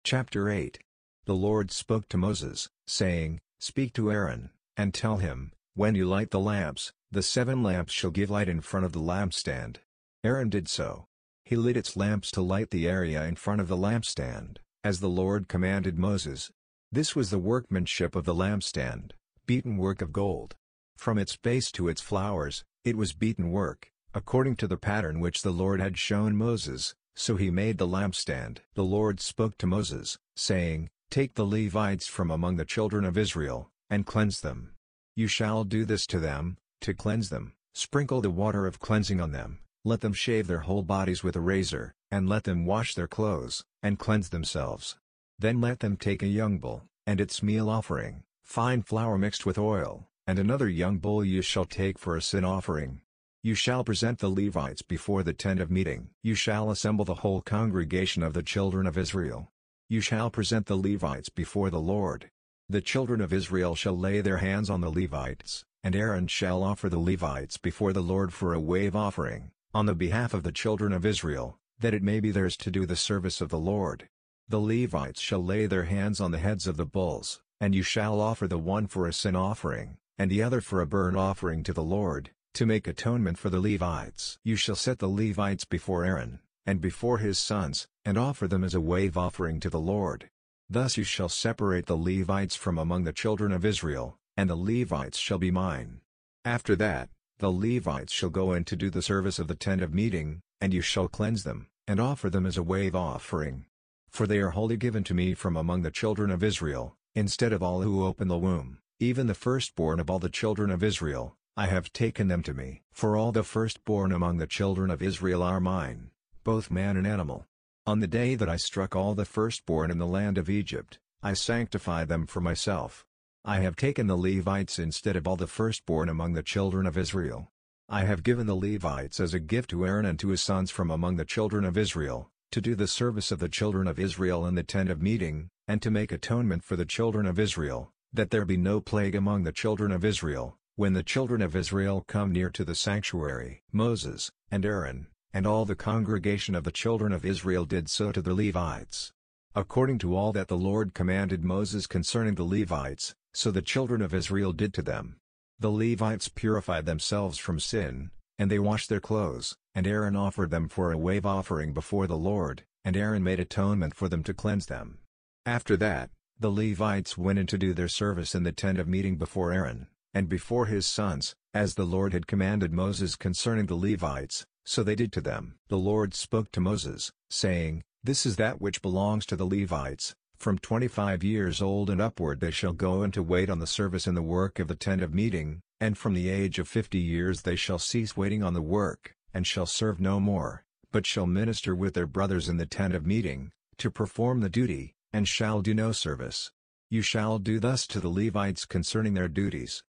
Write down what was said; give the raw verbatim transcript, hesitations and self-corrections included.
Chapter eight. The Lord spoke to Moses, saying, Speak to Aaron, and tell him, When you light the lamps, the seven lamps shall give light in front of the lampstand. Aaron did so. He lit its lamps to light the area in front of the lampstand, as the Lord commanded Moses. This was the workmanship of the lampstand, beaten work of gold. From its base to its flowers, it was beaten work, according to the pattern which the Lord had shown Moses, so he made the lampstand. The Lord spoke to Moses, saying, Take the Levites from among the children of Israel, and cleanse them. You shall do this to them, to cleanse them, sprinkle the water of cleansing on them, let them shave their whole bodies with a razor, and let them wash their clothes, and cleanse themselves. Then let them take a young bull, and its meal offering, fine flour mixed with oil, and another young bull you shall take for a sin offering. You shall present the Levites before the tent of meeting. You shall assemble the whole congregation of the children of Israel. You shall present the Levites before the Lord. The children of Israel shall lay their hands on the Levites, and Aaron shall offer the Levites before the Lord for a wave offering, on the behalf of the children of Israel, that it may be theirs to do the service of the Lord. The Levites shall lay their hands on the heads of the bulls, and you shall offer the one for a sin offering, and the other for a burnt offering to the Lord, to make atonement for the Levites. You shall set the Levites before Aaron, and before his sons, and offer them as a wave offering to the Lord. Thus you shall separate the Levites from among the children of Israel, and the Levites shall be mine. After that, the Levites shall go in to do the service of the tent of meeting, and you shall cleanse them, and offer them as a wave offering. For they are wholly given to me from among the children of Israel, instead of all who open the womb, even the firstborn of all the children of Israel, I have taken them to me. For all the firstborn among the children of Israel are mine, both man and animal. On the day that I struck all the firstborn in the land of Egypt, I sanctified them for myself. I have taken the Levites instead of all the firstborn among the children of Israel. I have given the Levites as a gift to Aaron and to his sons from among the children of Israel, to do the service of the children of Israel in the tent of meeting, and to make atonement for the children of Israel, that there be no plague among the children of Israel, when the children of Israel come near to the sanctuary. Moses, and Aaron, and all the congregation of the children of Israel did so to the Levites. According to all that the Lord commanded Moses concerning the Levites, so the children of Israel did to them. The Levites purified themselves from sin, and they washed their clothes, and Aaron offered them for a wave offering before the Lord, and Aaron made atonement for them to cleanse them. After that, the Levites went in to do their service in the tent of meeting before Aaron, and before his sons, as the Lord had commanded Moses concerning the Levites, so they did to them. The Lord spoke to Moses, saying, This is that which belongs to the Levites, from twenty-five years old and upward they shall go in to wait on the service in the work of the tent of meeting, and from the age of fifty years they shall cease waiting on the work, and shall serve no more, but shall minister with their brothers in the tent of meeting, to perform the duty, and shall do no service. You shall do thus to the Levites concerning their duties.